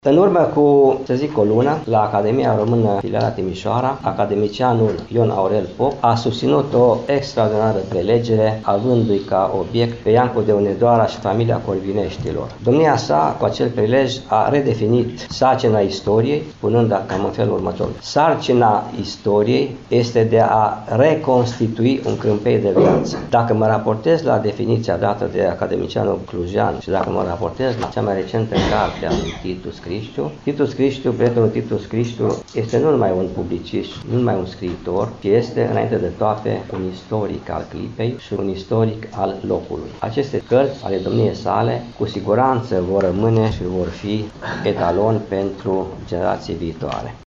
În urmă cu, să zic, o lună, la Academia Română Filiala Timișoara, academicianul Ion Aurel Pop a susținut o extraordinară prelegere, avându-i ca obiect pe Iancu de Hunedoara și familia Corvineștilor. Domnia sa, cu acel prilej, a redefinit sarcina istoriei, spunând cam în felul următor. Sarcina istoriei este de a reconstitui un câmpei de viață. Dacă mă raportez la definiția dată de academicianul clujean și dacă mă raportez la cea mai recentă carte a lui Titus Criștiu, prietenul Titus Criștiu, este nu numai un publicist, nu numai un scriitor, ci este, înainte de toate, un istoric al clipei și un istoric al locului. Aceste cărți ale domniei sale, cu siguranță vor rămâne și vor fi etalon pentru generații viitoare.